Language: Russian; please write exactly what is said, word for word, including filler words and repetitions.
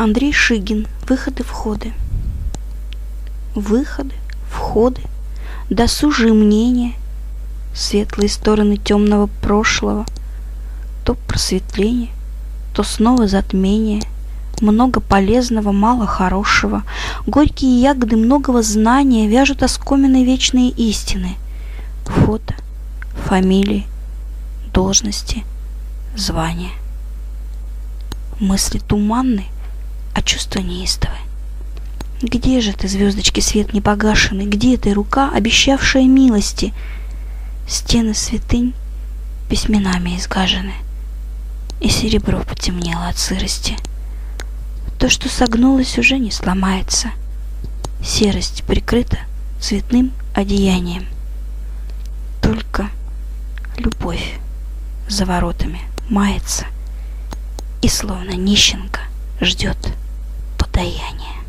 Андрей Шигин. Выходы-входы. Выходы, входы, досужие мнения, светлые стороны темного прошлого, то просветление, то снова затмение, много полезного, мало хорошего, горькие ягоды многого знания вяжут оскоменные вечные истины, фото, фамилии, должности, звания. Мысли туманны, а чувства неистовы. Где же ты, звездочки, свет непогашенный? Где ты, рука, обещавшая милости? Стены святынь письменами изгажены, и серебро потемнело от сырости. То, что согнулось, уже не сломается. Серость прикрыта цветным одеянием. Только любовь за воротами мается и, словно нищенка, ждет подаяния.